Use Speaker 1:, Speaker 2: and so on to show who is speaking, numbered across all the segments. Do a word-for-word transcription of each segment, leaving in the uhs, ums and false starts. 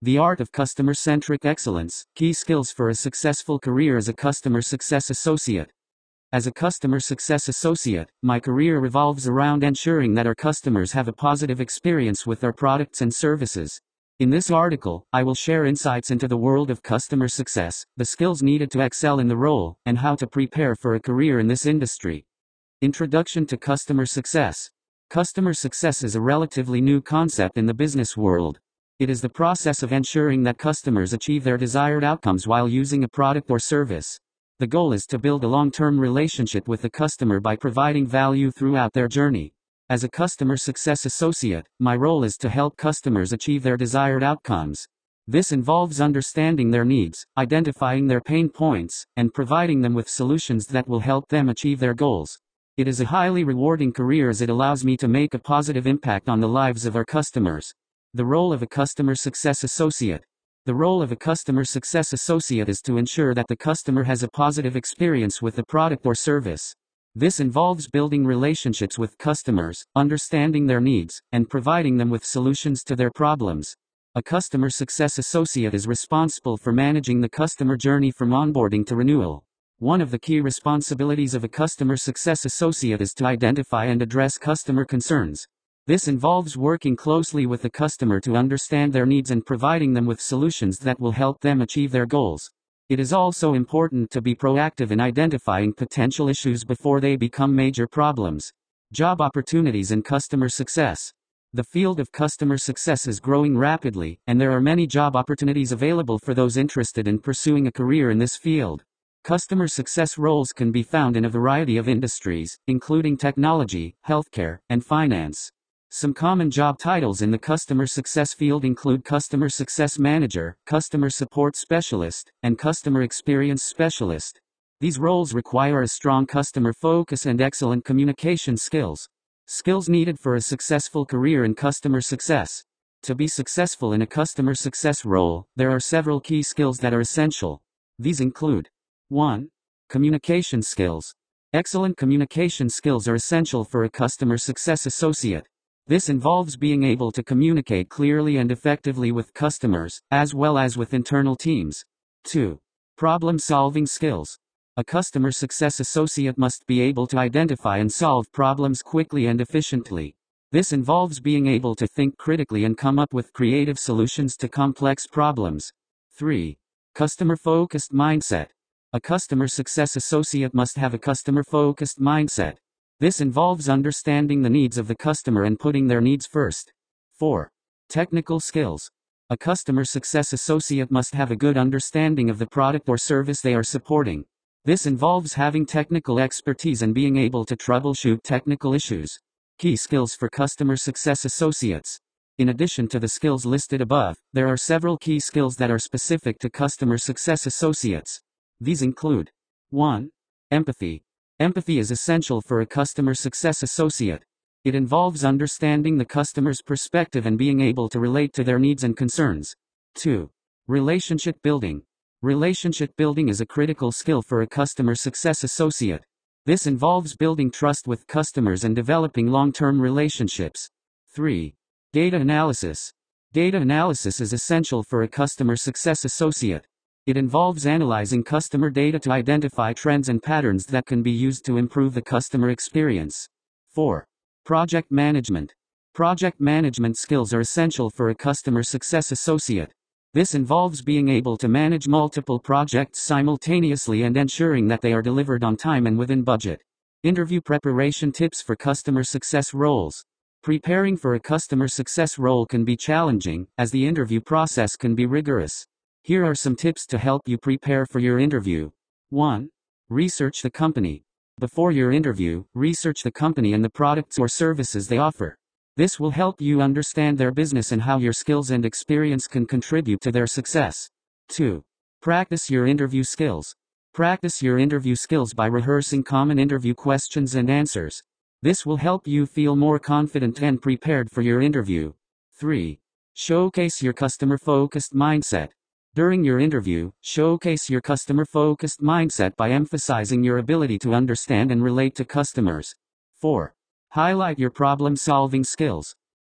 Speaker 1: The art of customer-centric excellence, key skills for a successful career as a customer success associate. As a customer success associate, my career revolves around ensuring that our customers have a positive experience with our products and services. In this article, I will share insights into the world of customer success, the skills needed to excel in the role, and how to prepare for a career in this industry. Introduction to customer success. Customer success is a relatively new concept in the business world. It is the process of ensuring that customers achieve their desired outcomes while using a product or service. The goal is to build a long-term relationship with the customer by providing value throughout their journey. As a customer success associate, my role is to help customers achieve their desired outcomes. This involves understanding their needs, identifying their pain points, and providing them with solutions that will help them achieve their goals. It is a highly rewarding career as it allows me to make a positive impact on the lives of our customers. The role of a customer success associate. The role of a customer success associate is to ensure that the customer has a positive experience with the product or service. This involves building relationships with customers, understanding their needs, and providing them with solutions to their problems. A customer success associate is responsible for managing the customer journey from onboarding to renewal. One of the key responsibilities of a customer success associate is to identify and address customer concerns. This involves working closely with the customer to understand their needs and providing them with solutions that will help them achieve their goals. It is also important to be proactive in identifying potential issues before they become major problems. Job opportunities in customer success. The field of customer success is growing rapidly, and there are many job opportunities available for those interested in pursuing a career in this field. Customer success roles can be found in a variety of industries, including technology, healthcare, and finance. Some common job titles in the customer success field include Customer Success Manager, Customer Support Specialist, and Customer Experience Specialist. These roles require a strong customer focus and excellent communication skills. Skills needed for a successful career in customer success. To be successful in a customer success role, there are several key skills that are essential. These include: one. Communication skills. Excellent communication skills are essential for a customer success associate. This involves being able to communicate clearly and effectively with customers, as well as with internal teams. two. Problem-solving skills. A customer success associate must be able to identify and solve problems quickly and efficiently. This involves being able to think critically and come up with creative solutions to complex problems. three. Customer-focused mindset. A customer success associate must have a customer-focused mindset. This involves understanding the needs of the customer and putting their needs first. four. Technical skills. A customer success associate must have a good understanding of the product or service they are supporting. This involves having technical expertise and being able to troubleshoot technical issues. Key skills for customer success associates. In addition to the skills listed above, there are several key skills that are specific to customer success associates. These include: one. Empathy. Empathy is essential for a customer success associate. It involves understanding the customer's perspective and being able to relate to their needs and concerns. two. Relationship building. Relationship building is a critical skill for a customer success associate. This involves building trust with customers and developing long-term relationships. three. Data analysis. Data analysis is essential for a customer success associate. It involves analyzing customer data to identify trends and patterns that can be used to improve the customer experience. four. Project management. Project management skills are essential for a customer success associate. This involves being able to manage multiple projects simultaneously and ensuring that they are delivered on time and within budget. Interview preparation tips for customer success roles. Preparing for a customer success role can be challenging, as the interview process can be rigorous. Here are some tips to help you prepare for your interview. one. Research the company. Before your interview, research the company and the products or services they offer. This will help you understand their business and how your skills and experience can contribute to their success. two. Practice your interview skills. Practice your interview skills by rehearsing common interview questions and answers. This will help you feel more confident and prepared for your interview. three. Showcase your customer-focused mindset. During your interview, showcase your customer-focused mindset by emphasizing your ability to understand and relate to customers. four. Highlight your problem-solving skills.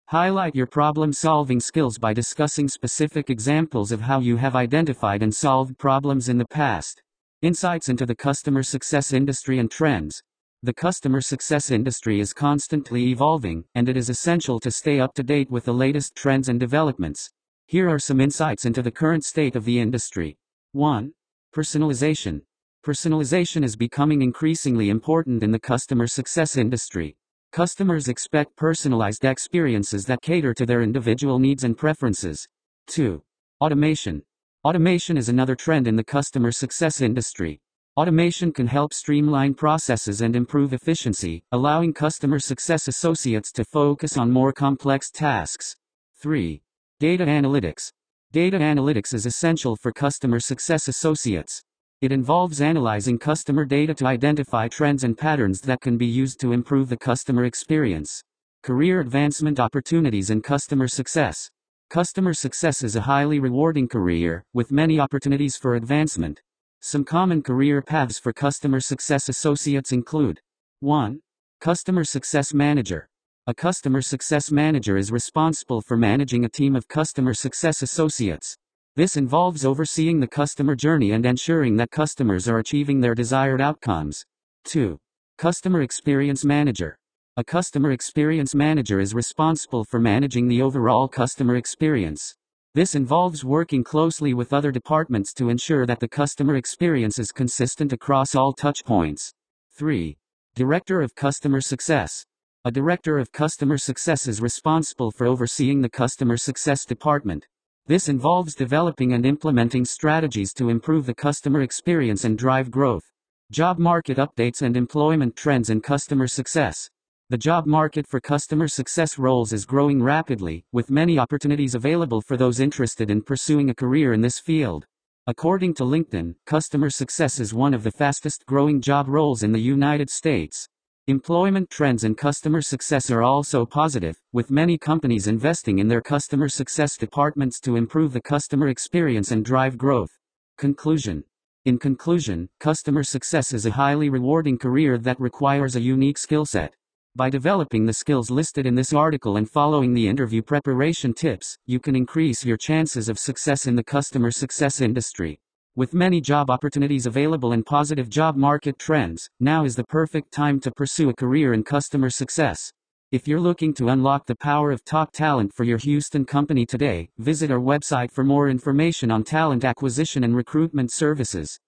Speaker 1: Highlight your problem-solving skills by discussing specific examples of how you have identified and solved problems in the past. Insights into the customer success industry and trends. The customer success industry is constantly evolving, and it is essential to stay up to date with the latest trends and developments. Here are some insights into the current state of the industry. one. Personalization. Personalization is becoming increasingly important in the customer success industry. Customers expect personalized experiences that cater to their individual needs and preferences. two. Automation. Automation is another trend in the customer success industry. Automation can help streamline processes and improve efficiency, allowing customer success associates to focus on more complex tasks. three. Data analytics. Data analytics is essential for customer success associates. It involves analyzing customer data to identify trends and patterns that can be used to improve the customer experience. Career advancement opportunities in customer success. Customer success is a highly rewarding career, with many opportunities for advancement. Some common career paths for customer success associates include: one. Customer Success Manager. A customer success manager is responsible for managing a team of customer success associates. This involves overseeing the customer journey and ensuring that customers are achieving their desired outcomes. two. Customer Experience Manager. A customer experience manager is responsible for managing the overall customer experience. This involves working closely with other departments to ensure that the customer experience is consistent across all touchpoints. three. Director of Customer Success. A director of customer success is responsible for overseeing the customer success department. This involves developing and implementing strategies to improve the customer experience and drive growth. Job market updates and employment trends in customer success. The job market for customer success roles is growing rapidly, with many opportunities available for those interested in pursuing a career in this field. According to LinkedIn, customer success is one of the fastest growing job roles in the United States. Employment trends in customer success are also positive, with many companies investing in their customer success departments to improve the customer experience and drive growth. Conclusion. In conclusion, customer success is a highly rewarding career that requires a unique skill set. By developing the skills listed in this article and following the interview preparation tips, you can increase your chances of success in the customer success industry. With many job opportunities available and positive job market trends, now is the perfect time to pursue a career in customer success. If you're looking to unlock the power of top talent for your Houston company today, visit our website for more information on talent acquisition and recruitment services.